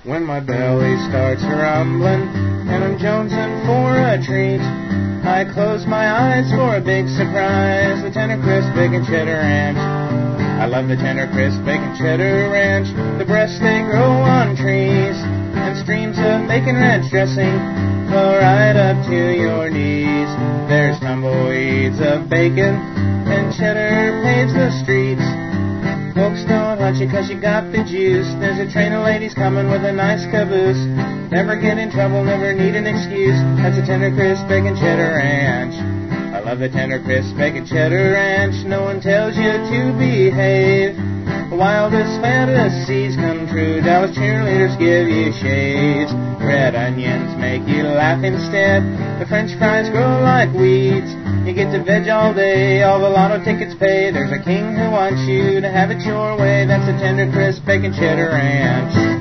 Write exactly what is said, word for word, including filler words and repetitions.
When my belly starts rumbling and I'm jonesing for a treat, I close my eyes for a big surprise, the Tender Crisp Bacon Cheddar Ranch. I love the Tender Crisp Bacon Cheddar Ranch. The breasts, they grow on trees, and streams of bacon ranch dressing flow right up to your knees. There's tumbleweeds of bacon, and cheddar paves the streets. Folks don't hunt you 'cause you got the juice. There's a train of ladies coming with a nice caboose. Never get in trouble, never need an excuse. That's a Tender Crisp Bacon Cheddar Ranch. I love the Tender Crisp Bacon Cheddar Ranch. No one tells you to behave. The wildest fantasies come true. Dallas cheerleaders give you shades. Red onions make you laugh instead. The French fries grow like weeds. You get to veg all day, all the lotto tickets pay. There's a king who wants you to have it your way. That's the Tender Crisp Bacon Cheddar Ranch.